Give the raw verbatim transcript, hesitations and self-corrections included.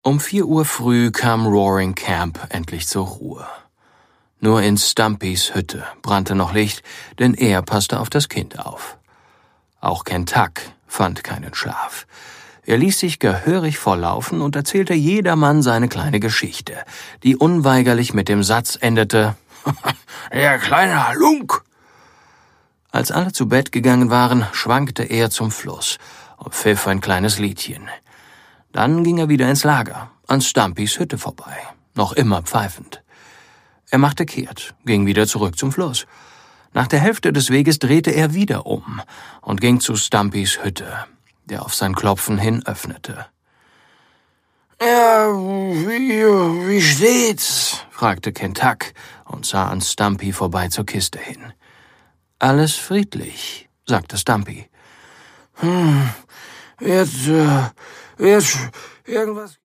Um vier Uhr früh kam Roaring Camp endlich zur Ruhe. Nur in Stumpys Hütte brannte noch Licht, denn er passte auf das Kind auf. Auch Kentuck fand keinen Schlaf. Er ließ sich gehörig volllaufen und erzählte jedermann seine kleine Geschichte, die unweigerlich mit dem Satz endete: »Der kleine Halunk!« Als alle zu Bett gegangen waren, schwankte er zum Fluss und pfiff ein kleines Liedchen. Dann ging er wieder ins Lager, an Stumpys Hütte vorbei, noch immer pfeifend. Er machte kehrt, ging wieder zurück zum Fluss. Nach der Hälfte des Weges drehte er wieder um und ging zu Stumpys Hütte, der auf sein Klopfen hin öffnete. »Ja, wie, wie steht's?« fragte Kentuck und sah an Stumpy vorbei zur Kiste hin. »Alles friedlich«, sagte Stumpy. »Hm, wird, äh, wird irgendwas...«